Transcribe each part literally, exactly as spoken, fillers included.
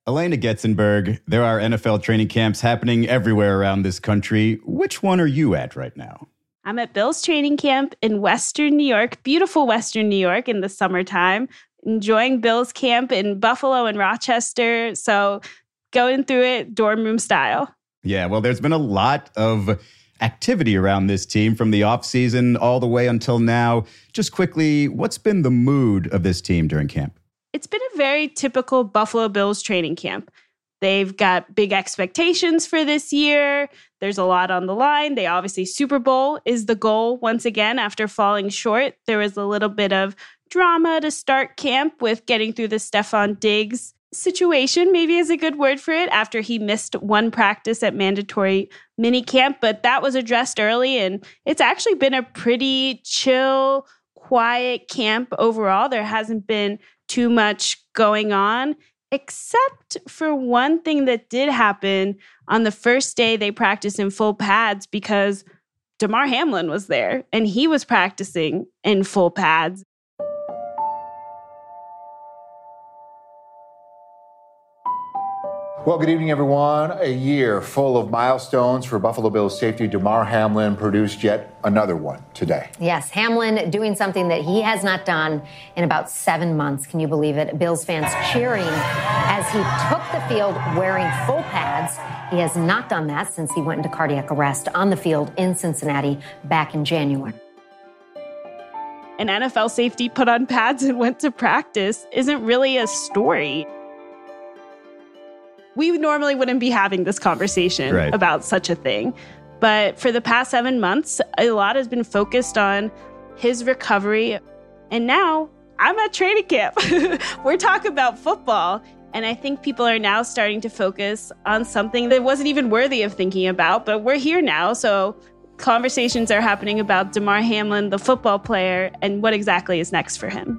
Elena Getzenberg, there are N F L training camps happening everywhere around this country. Which one are you at right now? I'm at Bills training camp in Western New York, beautiful Western New York in the summertime, enjoying Bills camp in Buffalo and Rochester. So going through it dorm room style. Yeah, well, there's been a lot of activity around this team from the offseason all the way until now. Just quickly, what's been the mood of this team during camp? It's been a very typical Buffalo Bills training camp. They've got big expectations for this year. There's a lot on the line. They obviously, Super Bowl is the goal once again after falling short. There was a little bit of drama to start camp with getting through the Stefon Diggs situation, maybe is a good word for it, after he missed one practice at mandatory minicamp. But that was addressed early, and it's actually been a pretty chill, quiet camp overall. There hasn't been too much going on, except for one thing that did happen on the first day they practiced in full pads, because Damar Hamlin was there and he was practicing in full pads. Well, good evening, everyone. A year full of milestones for Buffalo Bills safety Damar Hamlin produced yet another one today. Yes, Hamlin doing something that he has not done in about seven months. Can you believe it? Bills fans cheering as he took the field wearing full pads. He has not done that since he went into cardiac arrest on the field in Cincinnati back in January. An N F L safety put on pads and went to practice isn't really a story. We normally wouldn't be having this conversation right. about such a thing. But for the past seven months, a lot has been focused on his recovery. And now I'm at training camp. We're talking about football. And I think people are now starting to focus on something that wasn't even worthy of thinking about. But we're here now. So conversations are happening about Damar Hamlin, the football player, and what exactly is next for him.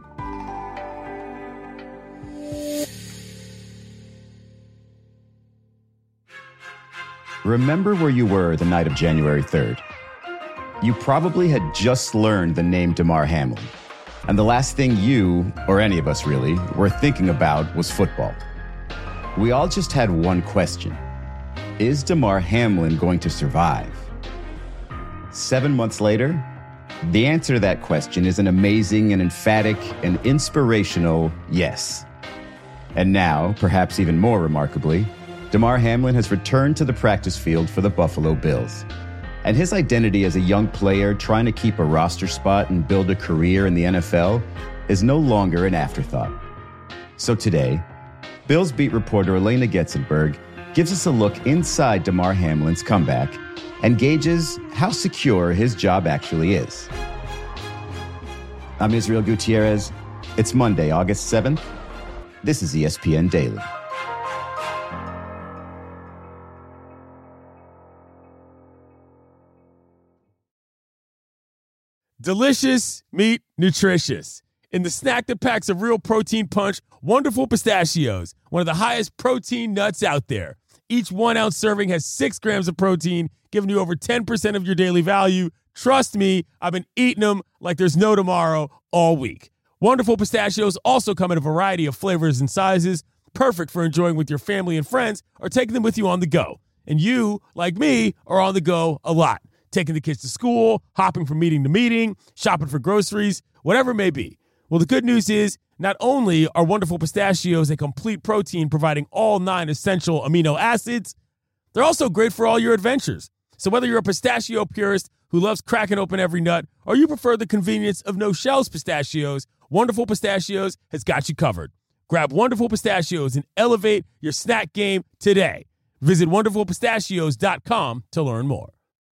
Remember where you were the night of January third. You probably had just learned the name Damar Hamlin. And the last thing you, or any of us really, were thinking about was football. We all just had one question. Is Damar Hamlin going to survive? Seven months later, the answer to that question is an amazing and emphatic and inspirational yes. And now, perhaps even more remarkably, Damar Hamlin has returned to the practice field for the Buffalo Bills. And his identity as a young player trying to keep a roster spot and build a career in the N F L is no longer an afterthought. So today, Bills beat reporter Elena Getzenberg gives us a look inside Damar Hamlin's comeback and gauges how secure his job actually is. I'm Israel Gutierrez. It's Monday, August seventh. This is E S P N Daily. Delicious meat, nutritious. In the snack that packs a real protein punch, Wonderful Pistachios, one of the highest protein nuts out there. Each one-ounce serving has six grams of protein, giving you over ten percent of your daily value. Trust me, I've been eating them like there's no tomorrow all week. Wonderful Pistachios also come in a variety of flavors and sizes, perfect for enjoying with your family and friends or taking them with you on the go. And you, like me, are on the go a lot. Taking the kids to school, hopping from meeting to meeting, shopping for groceries, whatever it may be. Well, the good news is not only are Wonderful Pistachios a complete protein providing all nine essential amino acids, they're also great for all your adventures. So whether you're a pistachio purist who loves cracking open every nut or you prefer the convenience of no-shells pistachios, Wonderful Pistachios has got you covered. Grab Wonderful Pistachios and elevate your snack game today. Visit wonderful pistachios dot com to learn more.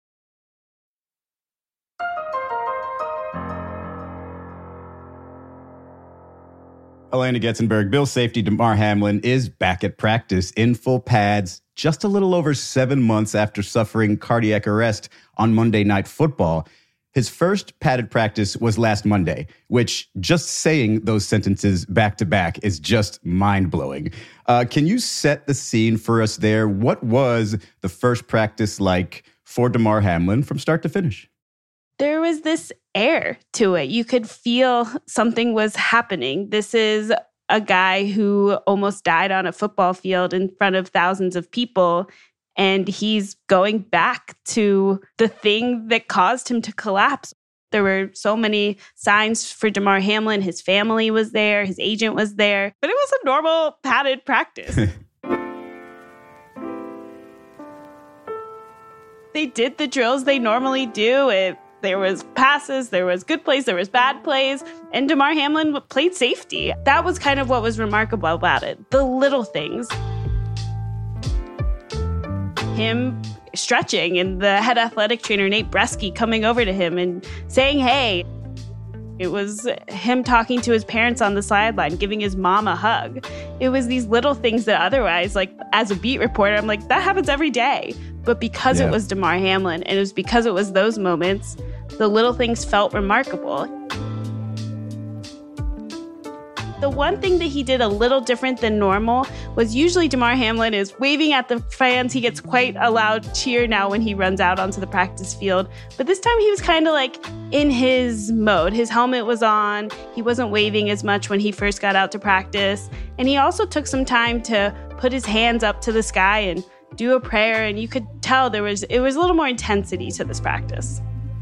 Elena Getzenberg, Bills safety Damar Hamlin is back at practice in full pads just a little over seven months after suffering cardiac arrest on Monday Night Football. His first padded practice was last Monday, which just saying those sentences back to back is just mind-blowing. Uh, can you set the scene for us there? What was the first practice like for Damar Hamlin from start to finish? There was this air to it. You could feel something was happening. This is a guy who almost died on a football field in front of thousands of people. And he's going back to the thing that caused him to collapse. There were so many signs for Damar Hamlin. His family was there. His agent was there. But it was a normal padded practice. They did the drills they normally do. It, there was passes, there was good plays, there was bad plays. And Damar Hamlin played safety. That was kind of what was remarkable about it. The little things. Him stretching and the head athletic trainer, Nate Bresky, coming over to him and saying, hey. It was him talking to his parents on the sideline, giving his mom a hug. It was these little things that otherwise, like as a beat reporter, I'm like, that happens every day. But because yeah. it was Damar Hamlin, and it was because it was those moments, the little things felt remarkable. The one thing that he did a little different than normal was usually Damar Hamlin is waving at the fans. He gets quite a loud cheer now when he runs out onto the practice field. But this time he was kind of like in his mode. His helmet was on. He wasn't waving as much when he first got out to practice. And he also took some time to put his hands up to the sky and do a prayer. And you could tell there was it was a little more intensity to this practice.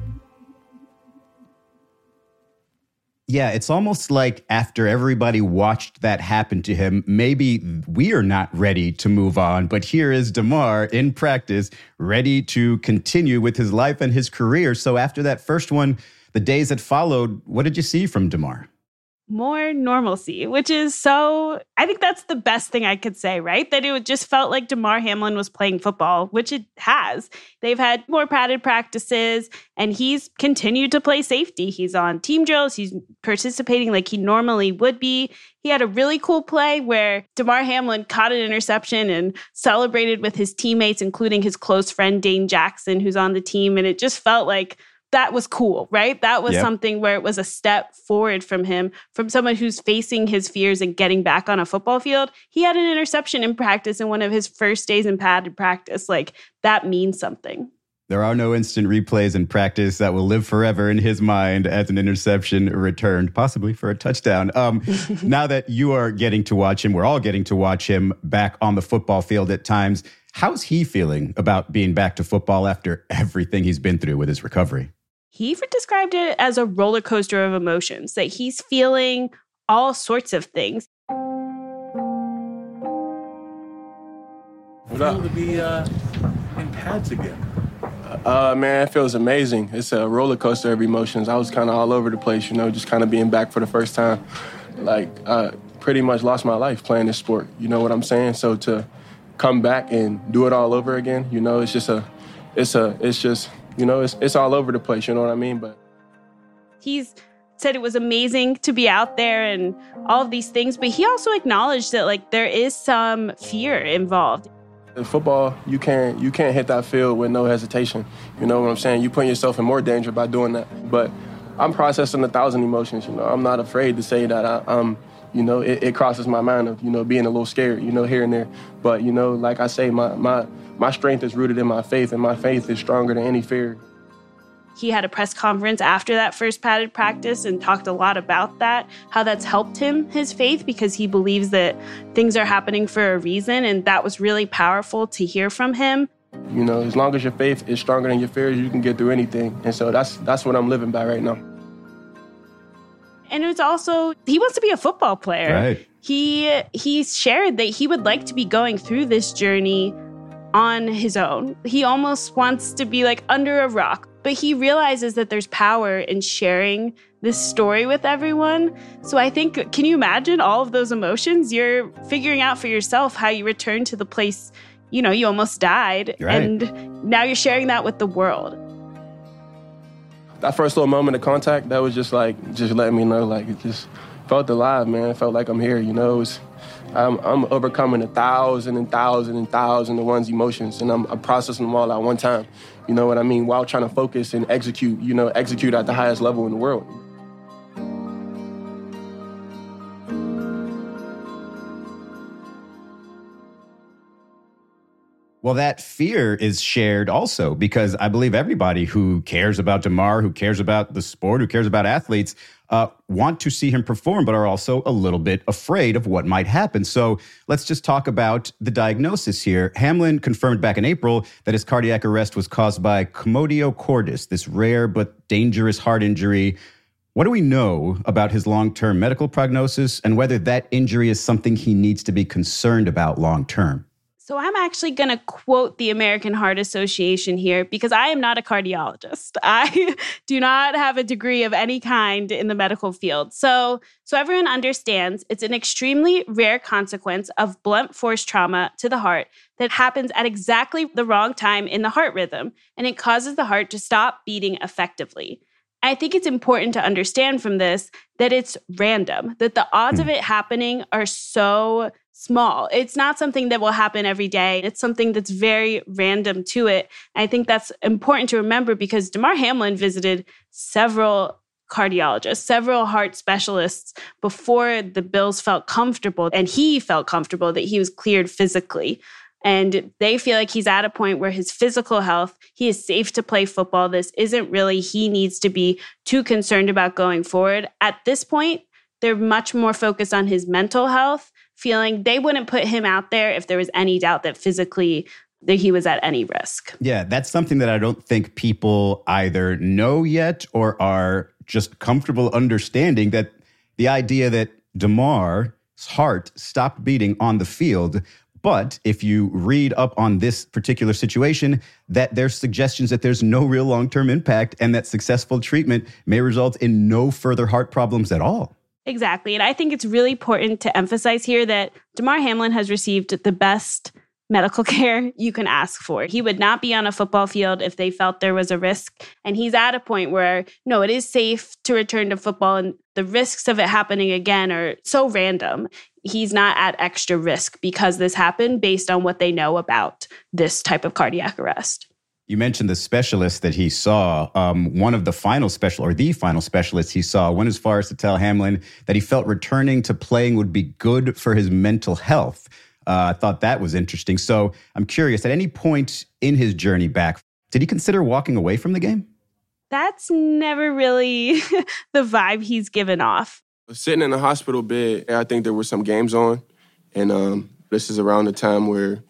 Yeah, it's almost like after everybody watched that happen to him, maybe we are not ready to move on. But here is Damar in practice, ready to continue with his life and his career. So after that first one, the days that followed, what did you see from Damar? More normalcy, which is so, I think that's the best thing I could say, right? That it just felt like Damar Hamlin was playing football, which it has. They've had more padded practices, and he's continued to play safety. He's on team drills. He's participating like he normally would be. He had a really cool play where Damar Hamlin caught an interception and celebrated with his teammates, including his close friend, Dane Jackson, who's on the team. And it just felt like that was cool, right? That was yep. something where it was a step forward from him, from someone who's facing his fears and getting back on a football field. He had an interception in practice in one of his first days in padded practice. Like, that means something. There are no instant replays in practice that will live forever in his mind as an interception returned, possibly for a touchdown. Um, now that you are getting to watch him, we're all getting to watch him back on the football field at times. How's he feeling about being back to football after everything he's been through with his recovery? He described it as a roller coaster of emotions, that he's feeling all sorts of things. What up? To be uh, in pads again. Uh, man, it feels amazing. It's a roller coaster of emotions. I was kind of all over the place, you know, just kind of being back for the first time. Like, I pretty much lost my life playing this sport. You know what I'm saying? So to come back and do it all over again, you know, it's just a, it's a, it's just. You know, it's it's all over the place, you know what I mean? But he's said it was amazing to be out there and all of these things, but he also acknowledged that, like, there is some fear involved. In football, you can't you can't hit that field with no hesitation. You know what I'm saying? You put yourself in more danger by doing that. But I'm processing a thousand emotions, you know. I'm not afraid to say that I, I'm, you know, it, it crosses my mind of, you know, being a little scared, you know, here and there. But, you know, like I say, my my My strength is rooted in my faith, and my faith is stronger than any fear. He had a press conference after that first padded practice and talked a lot about that, how that's helped him, his faith, because he believes that things are happening for a reason, and that was really powerful to hear from him. You know, as long as your faith is stronger than your fears, you can get through anything. And so that's that's what I'm living by right now. And it's also, he wants to be a football player. Right. He he shared that he would like to be going through this journey on his own. He almost wants to be like under a rock, but he realizes that there's power in sharing this story with everyone. So I think, can you imagine all of those emotions? You're figuring out for yourself how you return to the place, you know, you almost died. Right. And now you're sharing that with the world. That first little moment of contact, that was just like, just letting me know, like, it just felt alive, man. It felt like I'm here, you know. It was, I'm, I'm overcoming a thousand and thousand and thousand of one's emotions, and I'm, I'm processing them all at one time. You know what I mean? While trying to focus and execute, you know, execute at the highest level in the world. Well, that fear is shared also because I believe everybody who cares about Damar, who cares about the sport, who cares about athletes, uh, want to see him perform, but are also a little bit afraid of what might happen. So let's just talk about the diagnosis here. Hamlin confirmed back in April that his cardiac arrest was caused by commotio cordis, this rare but dangerous heart injury. What do we know about his long-term medical prognosis and whether that injury is something he needs to be concerned about long-term? So I'm actually going to quote the American Heart Association here because I am not a cardiologist. I do not have a degree of any kind in the medical field. So, so everyone understands it's an extremely rare consequence of blunt force trauma to the heart that happens at exactly the wrong time in the heart rhythm, and it causes the heart to stop beating effectively. I think it's important to understand from this that it's random, that the odds of it happening are so small. It's not something that will happen every day. It's something that's very random to it. I think that's important to remember because Damar Hamlin visited several cardiologists, several heart specialists before the Bills felt comfortable, and he felt comfortable that he was cleared physically. And they feel like he's at a point where his physical health, he is safe to play football. This isn't really he needs to be too concerned about going forward. At this point, they're much more focused on his mental health, feeling they wouldn't put him out there if there was any doubt that physically that he was at any risk. Yeah, that's something that I don't think people either know yet or are just comfortable understanding, that the idea that Damar's heart stopped beating on the field. But if you read up on this particular situation, that there's suggestions that there's no real long-term impact and that successful treatment may result in no further heart problems at all. Exactly. And I think it's really important to emphasize here that Damar Hamlin has received the best medical care you can ask for. He would not be on a football field if they felt there was a risk. And he's at a point where, no, it is safe to return to football. And the risks of it happening again are so random. He's not at extra risk because this happened based on what they know about this type of cardiac arrest. You mentioned the specialist that he saw. Um, one of the final special or the final specialists he saw went as far as to tell Hamlin that he felt returning to playing would be good for his mental health. Uh, I thought that was interesting. So I'm curious, at any point in his journey back, did he consider walking away from the game? That's never really the vibe he's given off. Sitting in the hospital bed, I think there were some games on. And um, this is around the time where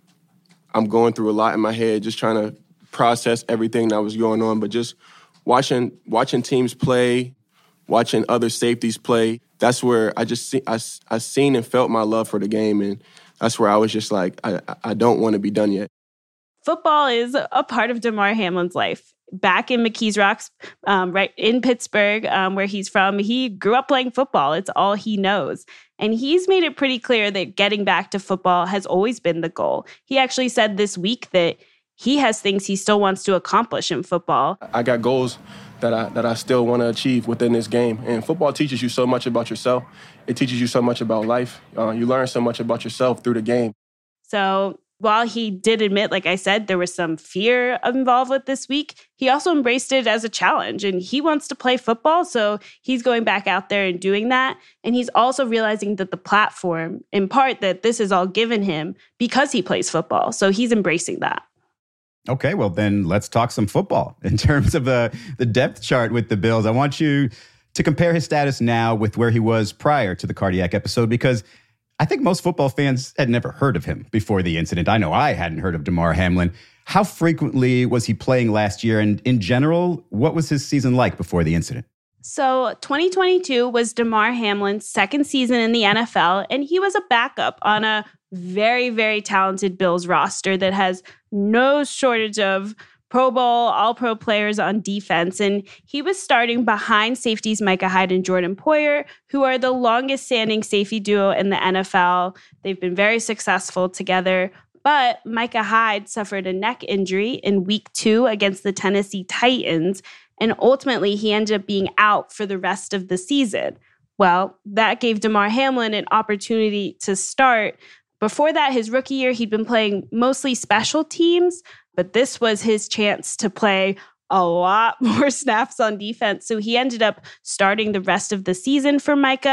I'm going through a lot in my head, just trying to process everything that was going on. But just watching watching teams play, watching other safeties play, that's where I just see, I, I seen and felt my love for the game. And that's where I was just like, I, I don't want to be done yet. Football is a part of Damar Hamlin's life. Back in McKees Rocks, um, right in Pittsburgh, um, where he's from, he grew up playing football. It's all he knows. And he's made it pretty clear that getting back to football has always been the goal. He actually said this week that he has things he still wants to accomplish in football. I got goals that I that I still want to achieve within this game. And football teaches you so much about yourself. It teaches you so much about life. Uh, you learn so much about yourself through the game. So while he did admit, like I said, there was some fear involved with this week, he also embraced it as a challenge. And he wants to play football, so he's going back out there and doing that. And he's also realizing that the platform, in part, that this is all given him because he plays football. So he's embracing that. Okay, well, then let's talk some football. In terms of the, the depth chart with the Bills, I want you to compare his status now with where he was prior to the cardiac episode, because I think most football fans had never heard of him before the incident. I know I hadn't heard of Damar Hamlin. How frequently was he playing last year? And in general, what was his season like before the incident? So twenty twenty-two was Damar Hamlin's second season in the N F L, and he was a backup on a very, very talented Bills roster that has no shortage of Pro Bowl, All-Pro players on defense. And he was starting behind safeties Micah Hyde and Jordan Poyer, who are the longest-standing safety duo in the N F L. They've been very successful together. But Micah Hyde suffered a neck injury in week two against the Tennessee Titans, and ultimately he ended up being out for the rest of the season. Well, that gave Damar Hamlin an opportunity to start. Before that, his rookie year, he'd been playing mostly special teams, but this was his chance to play a lot more snaps on defense. So he ended up starting the rest of the season for Micah.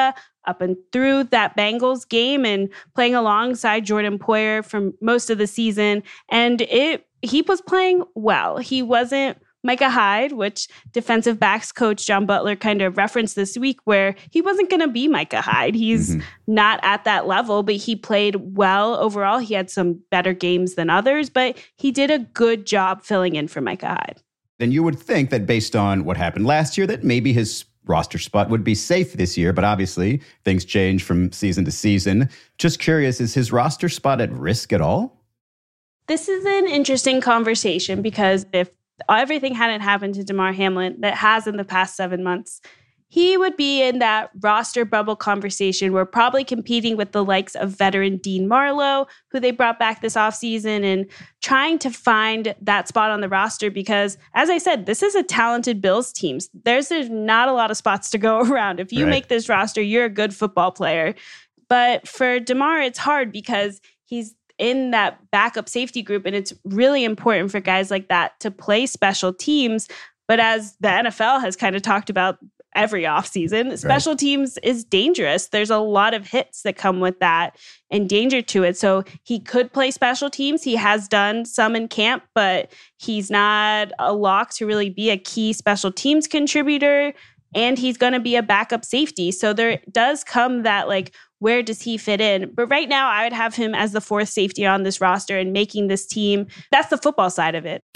up and through that Bengals game and playing alongside Jordan Poyer for most of the season. And it he was playing well. He wasn't Micah Hyde, which defensive backs coach John Butler kind of referenced this week, where he wasn't going to be Micah Hyde. He's mm-hmm. not at that level, but he played well overall. He had some better games than others, but he did a good job filling in for Micah Hyde. Then you would think that based on what happened last year, that maybe his roster spot would be safe this year, but obviously things change from season to season. Just curious, is his roster spot at risk at all? This is an interesting conversation because if everything hadn't happened to Damar Hamlin that has in the past seven months, he would be in that roster bubble conversation. We're probably competing with the likes of veteran Dean Marlowe, who they brought back this offseason, and trying to find that spot on the roster because, as I said, this is a talented Bills team. There's, there's not a lot of spots to go around. If you right. make this roster, you're a good football player. But for Damar, it's hard because he's in that backup safety group, and it's really important for guys like that to play special teams. But as the N F L has kind of talked about every offseason, special right. teams is dangerous. There's a lot of hits that come with that and danger to it. So he could play special teams. He has done some in camp, but he's not a lock to really be a key special teams contributor. And he's going to be a backup safety. So there does come that, like, where does he fit in? But right now, I would have him as the fourth safety on this roster and making this team. That's the football side of it.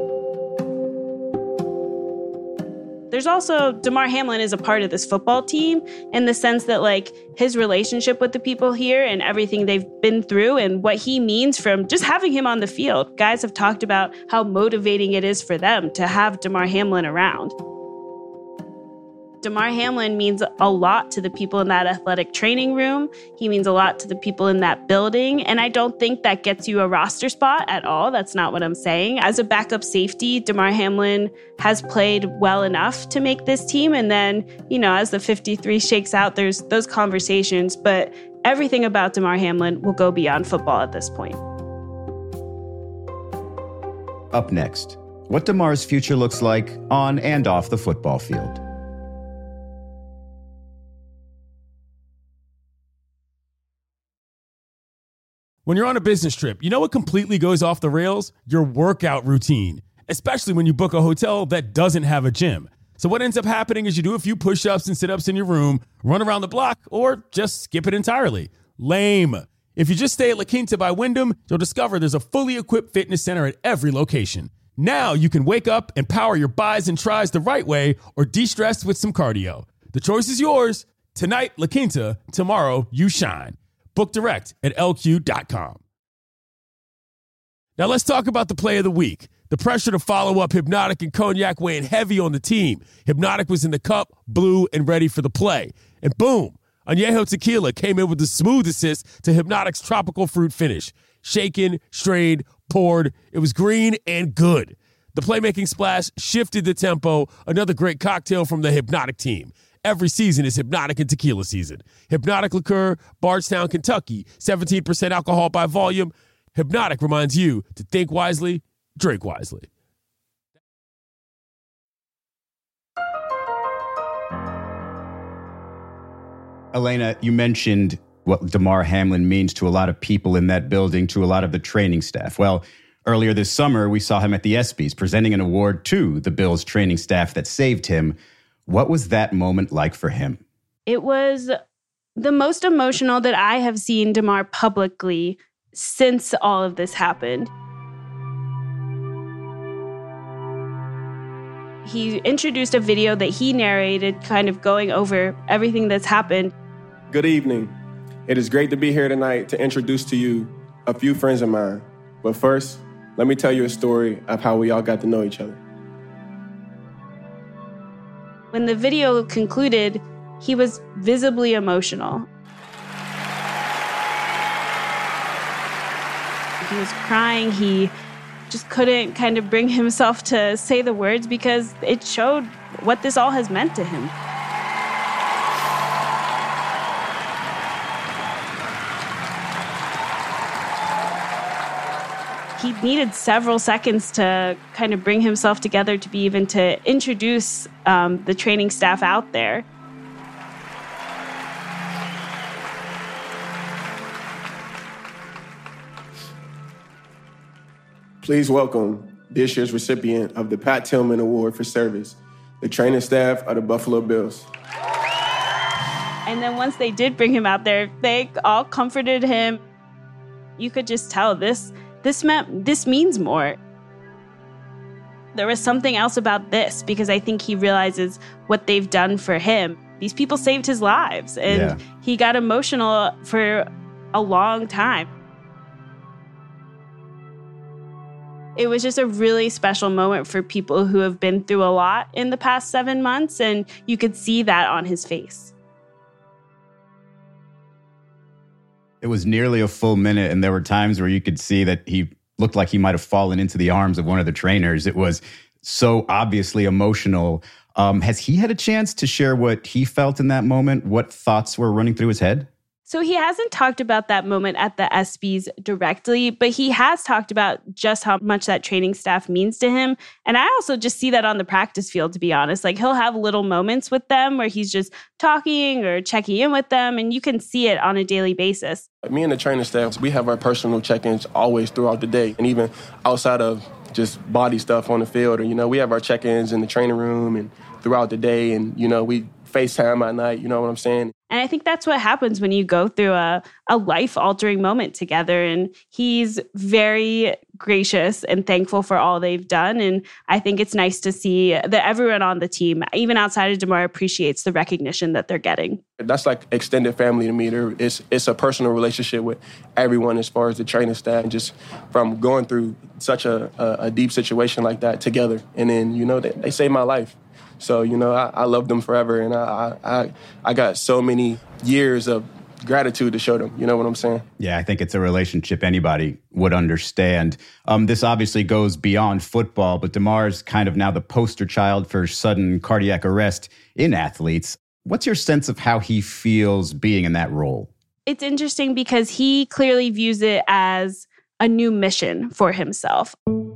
There's also, Damar Hamlin is a part of this football team in the sense that, like, his relationship with the people here and everything they've been through and what he means from just having him on the field. Guys have talked about how motivating it is for them to have Damar Hamlin around. Damar Hamlin means a lot to the people in that athletic training room. He means a lot to the people in that building. And I don't think that gets you a roster spot at all. That's not what I'm saying. As a backup safety, Damar Hamlin has played well enough to make this team. And then, you know, as the fifty-three shakes out, there's those conversations. But everything about Damar Hamlin will go beyond football at this point. Up next, what Damar's future looks like on and off the football field. When you're on a business trip, you know what completely goes off the rails? Your workout routine, especially when you book a hotel that doesn't have a gym. So what ends up happening is you do a few push-ups and sit-ups in your room, run around the block, or just skip it entirely. Lame. If you just stay at La Quinta by Wyndham, you'll discover there's a fully equipped fitness center at every location. Now you can wake up and power your buys and tries the right way or de-stress with some cardio. The choice is yours. Tonight, La Quinta. Tomorrow, you shine. Book direct at L Q dot com. Now let's talk about the play of the week. The pressure to follow up Hypnotic and Cognac weighing heavy on the team. Hypnotic was in the cup, blue, and ready for the play. And boom, Añejo Tequila came in with the smooth assist to Hypnotic's tropical fruit finish. Shaken, strained, poured. It was green and good. The playmaking splash shifted the tempo. Another great cocktail from the Hypnotic team. Every season is Hypnotic and Tequila season. Hypnotic Liqueur, Bardstown, Kentucky, seventeen percent alcohol by volume. Hypnotic reminds you to think wisely, drink wisely. Elena, you mentioned what Damar Hamlin means to a lot of people in that building, to a lot of the training staff. Well, earlier this summer, we saw him at the ESPYs presenting an award to the Bills training staff that saved him. What was that moment like for him? It was the most emotional that I have seen Damar publicly since all of this happened. He introduced a video that he narrated, kind of going over everything that's happened. Good evening. It is great to be here tonight to introduce to you a few friends of mine. But first, let me tell you a story of how we all got to know each other. When the video concluded, he was visibly emotional. He was crying. He just couldn't kind of bring himself to say the words because it showed what this all has meant to him. He needed several seconds to kind of bring himself together to be even to introduce um, the training staff out there. Please welcome this year's recipient of the Pat Tillman Award for Service, the training staff of the Buffalo Bills. And then once they did bring him out there, they all comforted him. You could just tell this this meant this means more. There was something else about this because I think he realizes what they've done for him. These people saved his lives, and yeah. he got emotional for a long time. It was just a really special moment for people who have been through a lot in the past seven months, and you could see that on his face. It was nearly a full minute, and there were times where you could see that he looked like he might have fallen into the arms of one of the trainers. It was so obviously emotional. Um, has he had a chance to share what he felt in that moment? What thoughts were running through his head? So he hasn't talked about that moment at the ESPYs directly, but he has talked about just how much that training staff means to him. And I also just see that on the practice field, to be honest. Like, he'll have little moments with them where he's just talking or checking in with them, and you can see it on a daily basis. Me and the training staff, we have our personal check-ins always throughout the day, and even outside of just body stuff on the field. Or, you know, we have our check-ins in the training room and throughout the day, and, you know, we FaceTime at night, you know what I'm saying? And I think that's what happens when you go through a, a life-altering moment together. And he's very gracious and thankful for all they've done. And I think it's nice to see that everyone on the team, even outside of DeMar, appreciates the recognition that they're getting. That's like extended family to me. There, it's, it's a personal relationship with everyone as far as the training staff. And just from going through such a, a, a deep situation like that together. And then, you know, they, they saved my life. So, you know, I, I love them forever, and I, I I got so many years of gratitude to show them. You know what I'm saying? Yeah, I think it's a relationship anybody would understand. Um, this obviously goes beyond football, but DeMar's kind of now the poster child for sudden cardiac arrest in athletes. What's your sense of how he feels being in that role? It's interesting because he clearly views it as a new mission for himself.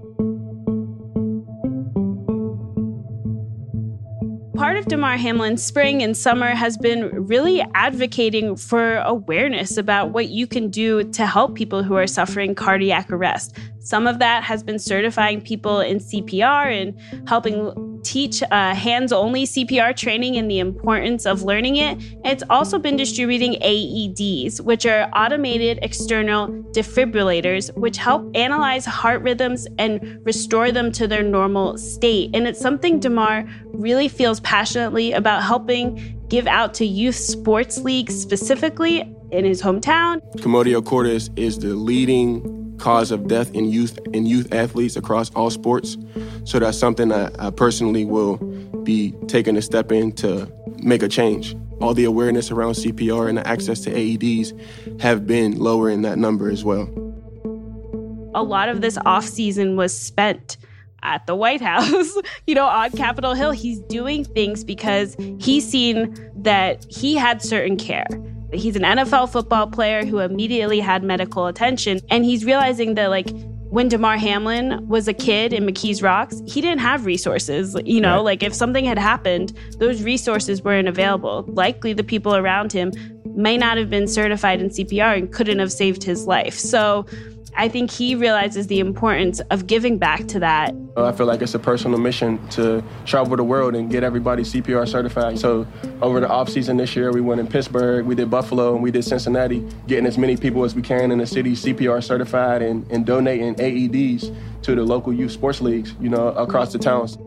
Part of Damar Hamlin's spring and summer has been really advocating for awareness about what you can do to help people who are suffering cardiac arrest. Some of that has been certifying people in C P R and helping teach uh, hands-only C P R training and the importance of learning it. It's also been distributing A E Ds, which are automated external defibrillators, which help analyze heart rhythms and restore them to their normal state. And it's something Damar really feels passionately about helping give out to youth sports leagues, specifically in his hometown. Commotio cordis is the leading cause of death in youth in youth athletes across all sports. So that's something I, I personally will be taking a step in to make a change. All the awareness around C P R and the access to A E Ds have been lowering that number as well. A lot of this off season was spent at the White House, you know, on Capitol Hill. He's doing things because he's seen that he had certain care. He's an N F L football player who immediately had medical attention. And he's realizing that, like, when Damar Hamlin was a kid in McKees Rocks, he didn't have resources. You know, right. Like, if something had happened, those resources weren't available. Likely the people around him may not have been certified in C P R and couldn't have saved his life. So I think he realizes the importance of giving back to that. I feel like it's a personal mission to travel the world and get everybody C P R certified. So over the offseason this year, we went in Pittsburgh, we did Buffalo, and we did Cincinnati, getting as many people as we can in the city C P R certified and, and donating A E Ds to the local youth sports leagues, you know, across the towns.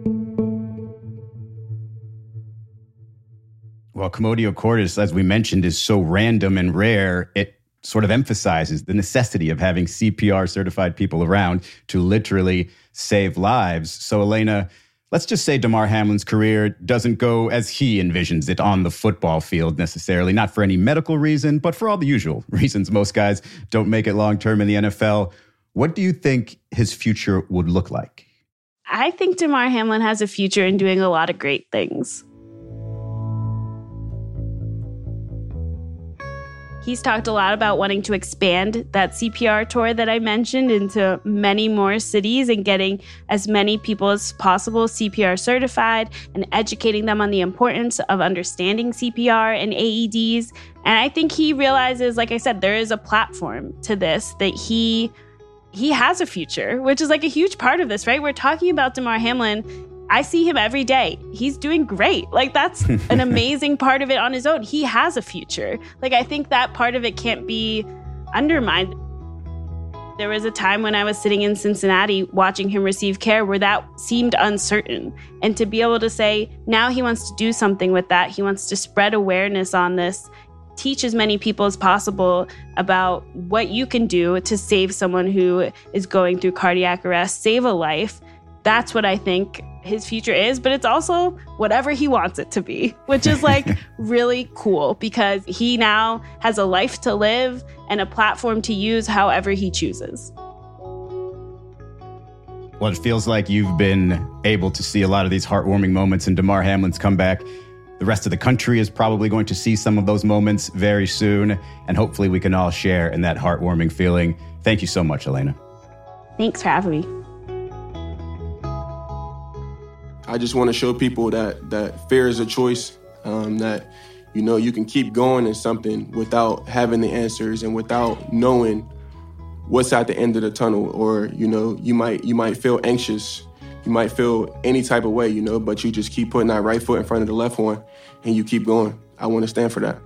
Well, Commotio cordis, as we mentioned, is so random and rare, it sort of emphasizes the necessity of having C P R certified people around to literally save lives. So, Elena, let's just say Damar Hamlin's career doesn't go as he envisions it on the football field necessarily, not for any medical reason, but for all the usual reasons most guys don't make it long-term in the N F L. What do you think his future would look like? I think Damar Hamlin has a future in doing a lot of great things. He's talked a lot about wanting to expand that C P R tour that I mentioned into many more cities and getting as many people as possible C P R certified and educating them on the importance of understanding C P R and A E Ds. And I think he realizes, like I said, there is a platform to this that he he has a future, which is like a huge part of this, right? We're talking about Damar Hamlin. I see him every day. He's doing great. Like, that's an amazing part of it on his own. He has a future. Like, I think that part of it can't be undermined. There was a time when I was sitting in Cincinnati watching him receive care where that seemed uncertain. And to be able to say, now he wants to do something with that. He wants to spread awareness on this, teach as many people as possible about what you can do to save someone who is going through cardiac arrest, save a life. That's what I think his future is, but it's also whatever he wants it to be, which is like really cool because he now has a life to live and a platform to use however he chooses. Well, it feels like you've been able to see a lot of these heartwarming moments in Damar Hamlin's comeback. The rest of the country is probably going to see some of those moments very soon, and hopefully we can all share in that heartwarming feeling. Thank you so much, Elena. Thanks for having me. I just want to show people that that fear is a choice, um, that, you know, you can keep going in something without having the answers and without knowing what's at the end of the tunnel. Or, you know, you might you might feel anxious, you might feel any type of way, you know, but you just keep putting that right foot in front of the left one and you keep going. I want to stand for that.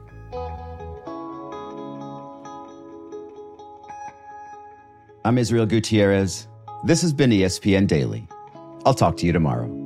I'm Israel Gutierrez. This has been E S P N Daily. I'll talk to you tomorrow.